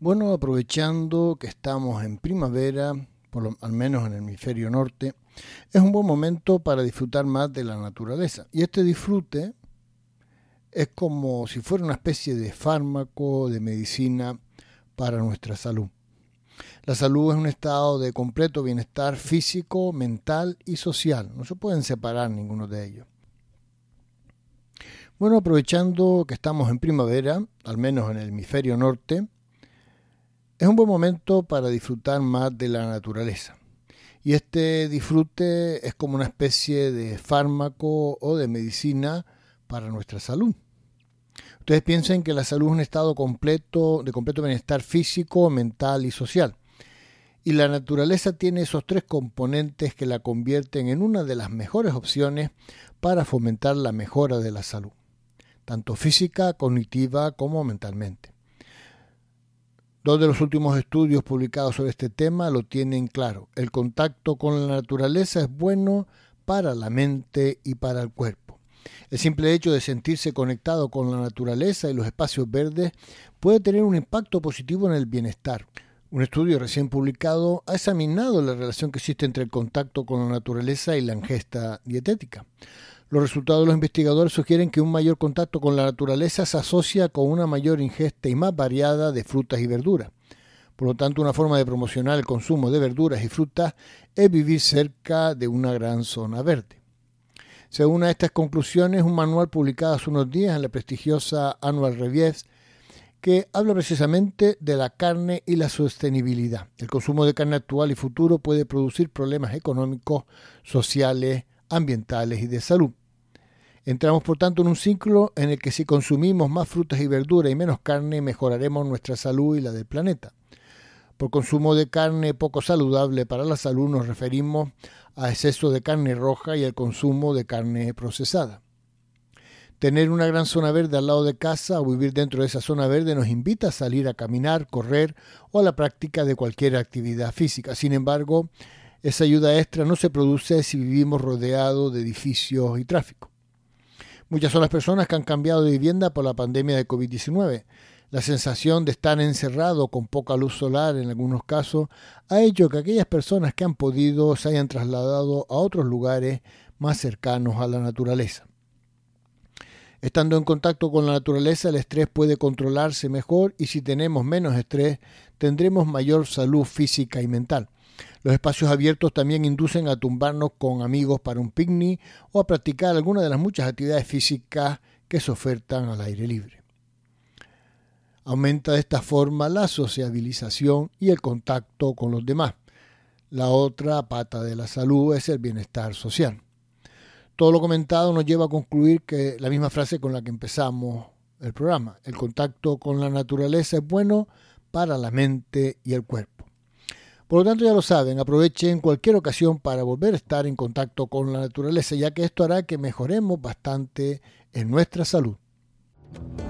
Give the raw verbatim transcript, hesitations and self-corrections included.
Bueno, aprovechando que estamos en primavera, por lo, al menos en el hemisferio norte, es un buen momento para disfrutar más de la naturaleza. Y este disfrute es como si fuera una especie de fármaco, de medicina para nuestra salud. La salud es un estado de completo bienestar físico, mental y social. No se pueden separar ninguno de ellos. Bueno, aprovechando que estamos en primavera, al menos en el hemisferio norte, es un buen momento para disfrutar más de la naturaleza. Y este disfrute es como una especie de fármaco o de medicina para nuestra salud. Ustedes piensen que la salud es un estado completo, de completo bienestar físico, mental y social. Y la naturaleza tiene esos tres componentes que la convierten en una de las mejores opciones para fomentar la mejora de la salud, tanto física, cognitiva como mentalmente. Dos de los últimos estudios publicados sobre este tema lo tienen claro. El contacto con la naturaleza es bueno para la mente y para el cuerpo. El simple hecho de sentirse conectado con la naturaleza y los espacios verdes puede tener un impacto positivo en el bienestar. Un estudio recién publicado ha examinado la relación que existe entre el contacto con la naturaleza y la ingesta dietética. Los resultados de los investigadores sugieren que un mayor contacto con la naturaleza se asocia con una mayor ingesta y más variada de frutas y verduras. Por lo tanto, una forma de promocionar el consumo de verduras y frutas es vivir cerca de una gran zona verde. Según a estas conclusiones, un manual publicado hace unos días en la prestigiosa Annual Review que habla precisamente de la carne y la sostenibilidad. El consumo de carne actual y futuro puede producir problemas económicos, sociales, ambientales y de salud. Entramos, por tanto, en un ciclo en el que si consumimos más frutas y verduras y menos carne, mejoraremos nuestra salud y la del planeta. Por consumo de carne poco saludable para la salud nos referimos a exceso de carne roja y al consumo de carne procesada. Tener una gran zona verde al lado de casa o vivir dentro de esa zona verde nos invita a salir a caminar, correr o a la práctica de cualquier actividad física. Sin embargo, esa ayuda extra no se produce si vivimos rodeados de edificios y tráfico. Muchas son las personas que han cambiado de vivienda por la pandemia de covid diecinueve. La sensación de estar encerrado con poca luz solar en algunos casos ha hecho que aquellas personas que han podido se hayan trasladado a otros lugares más cercanos a la naturaleza. Estando en contacto con la naturaleza, el estrés puede controlarse mejor y si tenemos menos estrés, tendremos mayor salud física y mental. Los espacios abiertos también inducen a tumbarnos con amigos para un picnic o a practicar alguna de las muchas actividades físicas que se ofertan al aire libre. Aumenta de esta forma la sociabilización y el contacto con los demás. La otra pata de la salud es el bienestar social. Todo lo comentado nos lleva a concluir que la misma frase con la que empezamos el programa, el contacto con la naturaleza es bueno para la mente y el cuerpo. Por lo tanto, ya lo saben, aprovechen cualquier ocasión para volver a estar en contacto con la naturaleza, ya que esto hará que mejoremos bastante en nuestra salud.